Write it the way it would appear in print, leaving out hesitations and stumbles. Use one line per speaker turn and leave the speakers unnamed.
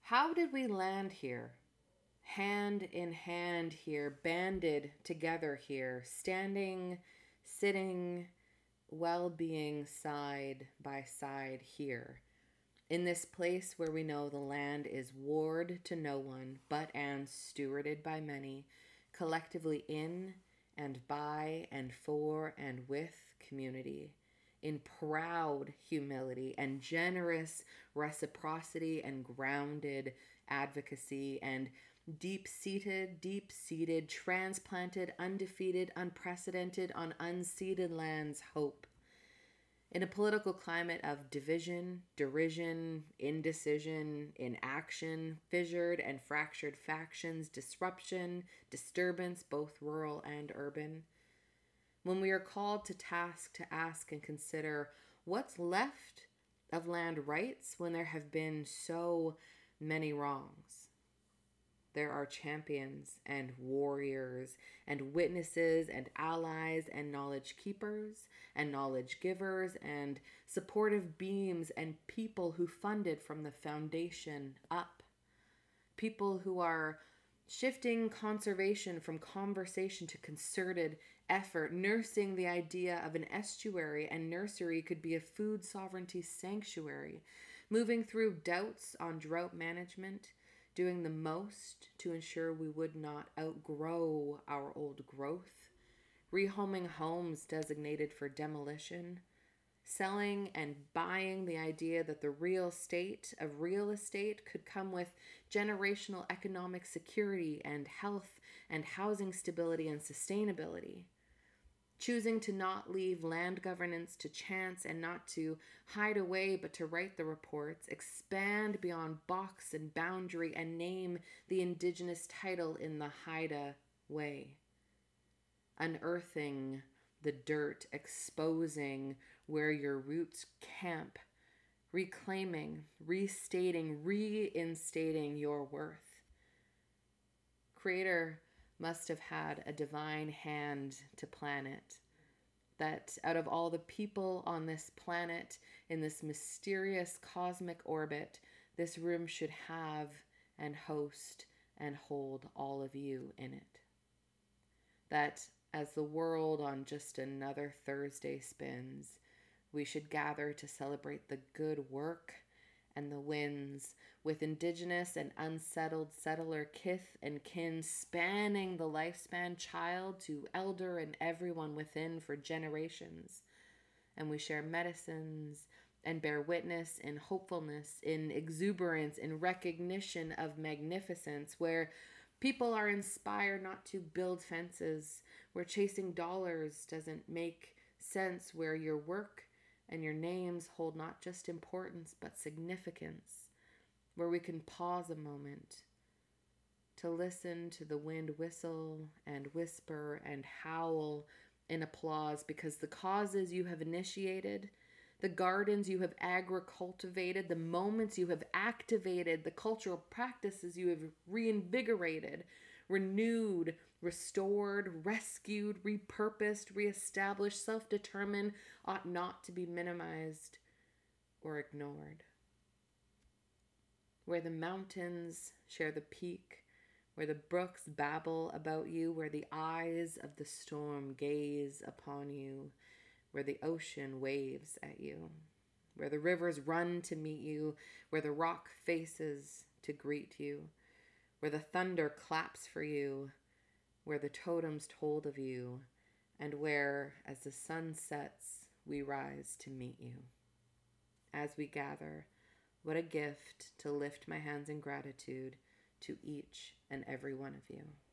How did we land here? Hand in hand here, banded together here, standing, sitting, well being side by side here. In this place where we know the land is warred to no one, but and stewarded by many, collectively in and by and for and with community, in proud humility and generous reciprocity and grounded advocacy and deep seated, transplanted, undefeated, unprecedented on unceded lands hope in a political climate of division, derision, indecision, inaction, fissured and fractured factions, disruption, disturbance, both rural and urban. When we are called to task to ask and consider what's left of land rights when there have been so many wrongs. There are champions and warriors and witnesses and allies and knowledge keepers and knowledge givers and supportive beams and people who funded from the foundation up. People who are shifting conservation from conversation to concerted effort, nursing the idea of an estuary and nursery could be a food sovereignty sanctuary, moving through doubts on drought management, doing the most to ensure we would not outgrow our old growth, rehoming homes designated for demolition, selling and buying the idea that the real state of real estate could come with generational economic security and health and housing stability and sustainability. Choosing to not leave land governance to chance and not to hide away but to write the reports, expand beyond box and boundary and name the indigenous title in the Haida way. Unearthing the dirt, exposing where your roots camp, reclaiming, restating, reinstating your worth. Creator must have had a divine hand to plan it. That out of all the people on this planet, in this mysterious cosmic orbit, this room should have and host and hold all of you in it. That as the world on just another Thursday spins, we should gather to celebrate the good work and the wins with indigenous and unsettled settler kith and kin spanning the lifespan, child to elder and everyone within for generations. And we share medicines and bear witness in hopefulness, in exuberance, in recognition of magnificence, where people are inspired not to build fences, where chasing dollars doesn't make sense, where your work and your names hold not just importance but significance, where we can pause a moment to listen to the wind whistle and whisper and howl in applause because the causes you have initiated, the gardens you have agricultivated, the moments you have activated, the cultural practices you have reinvigorated, renewed, restored, rescued, repurposed, reestablished, self-determined, ought not to be minimized or ignored. Where the mountains share the peak, where the brooks babble about you, where the eyes of the storm gaze upon you, where the ocean waves at you, where the rivers run to meet you, where the rock faces to greet you, where the thunder claps for you, where the totems told of you, and where, as the sun sets, we rise to meet you. As we gather, what a gift to lift my hands in gratitude to each and every one of you.